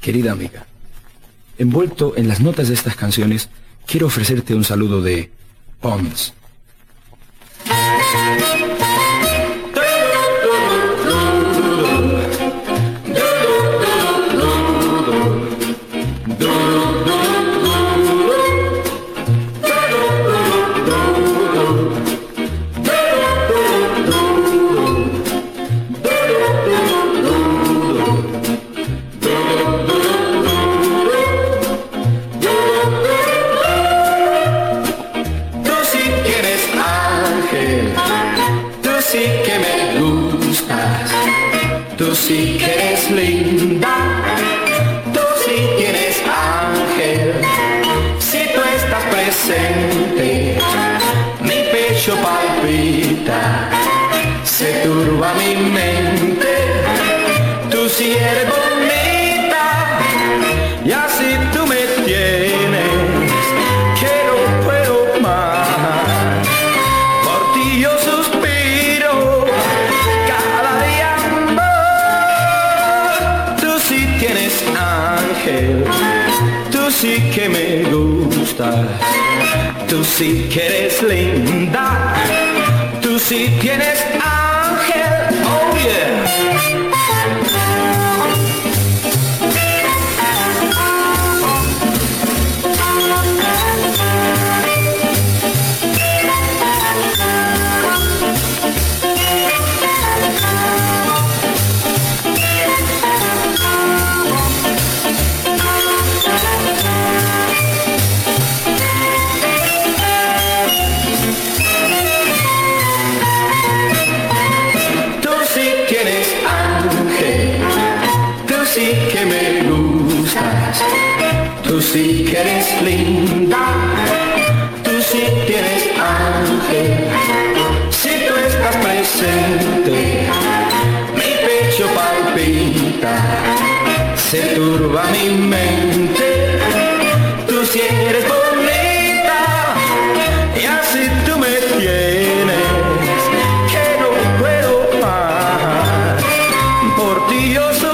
Querida amiga, envuelto en las notas de estas canciones, quiero ofrecerte un saludo de Pons. Tú sí que eres linda, tú sí tienes ángel. Si tú estás presente, mi pecho palpita, se turba mi mente. Tú sí eres bonita y así tú me tienes, que no puedo más. Por ti yo suspiro cada día. Ángel, tú sí que me gustas, tú sí que eres linda, tú sí tienes ángel, oh yeah. Tú sí que me gustas, tú sí que eres linda, tú sí tienes ángel. Si tú estás presente, mi pecho palpita, se turba mi mente. Tú sí eres bonita y así tú me tienes, que no puedo más. Por ti yo soy